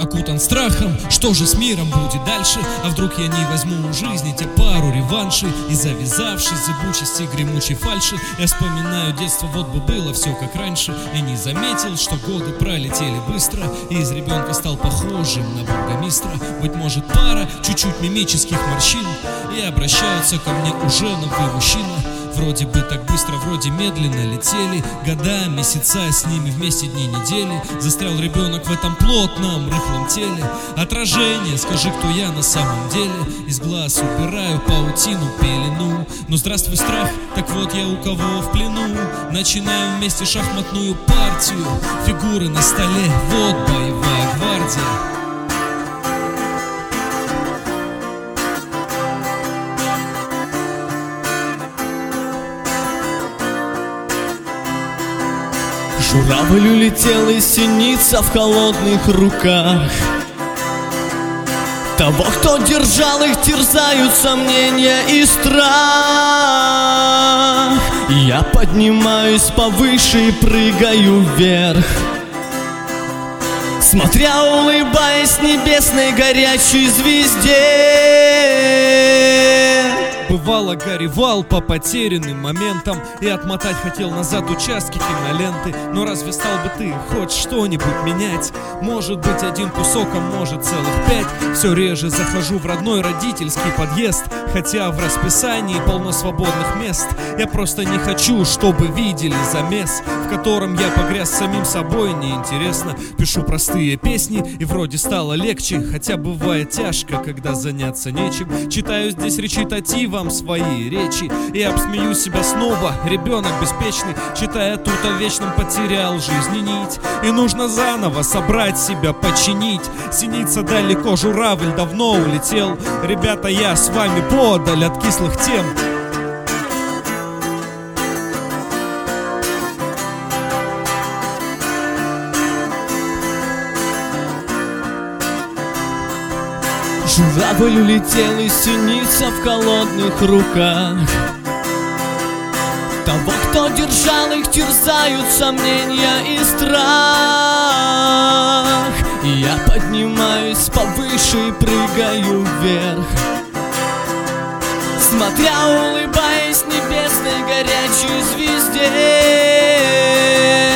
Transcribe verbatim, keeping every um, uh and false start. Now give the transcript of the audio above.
окутан страхом, что же с миром будет дальше? А вдруг я не возьму у жизни те пару реваншей? И завязавшись зыбучести гремучей фальши, я вспоминаю детство, вот бы было все как раньше. И не заметил, что годы пролетели быстро, и из ребенка стал похожим на бургомистра. Быть может, пара чуть-чуть мимических морщин, и обращаются ко мне уже на «вы, мужчина». Вроде бы так быстро, вроде медленно летели года, месяца, с ними вместе дни, недели. Застрял ребенок в этом плотном, рыхлом теле. Отражение, скажи, кто я на самом деле. Из глаз убираю паутину, пелену. Ну здравствуй, страх, так вот я у кого в плену. Начинаем вместе шахматную партию. Фигуры на столе, вот боевая гвардия. Журавль улетел, и синица в холодных руках того, кто держал их, терзают сомнения и страх. Я поднимаюсь повыше и прыгаю вверх, смотря, улыбаясь небесной горячей звезде. Бывало, горевал по потерянным моментам и отмотать хотел назад участки киноленты. Но разве стал бы ты хоть что-нибудь менять? Может быть, один кусок, а может целых пять. Все реже захожу в родной родительский подъезд, хотя в расписании полно свободных мест. Я просто не хочу, чтобы видели замес, в котором я погряз самим собой. Неинтересно, пишу простые песни, и вроде стало легче, хотя бывает тяжко, когда заняться нечем. Читаю здесь речитативом свои речи и обсмею себя снова. Ребенок беспечный, читая тут о вечном, потерял жизни нить, и нужно заново собрать себя, починить. Синица далеко, журавль давно улетел. Ребята, я с вами подаль от кислых тем. Журавль улетел, и синица в холодных руках того, кто держал их, терзают сомнения и страх. И я поднимаюсь повыше и прыгаю вверх, смотря, улыбаясь небесной горячей звезде.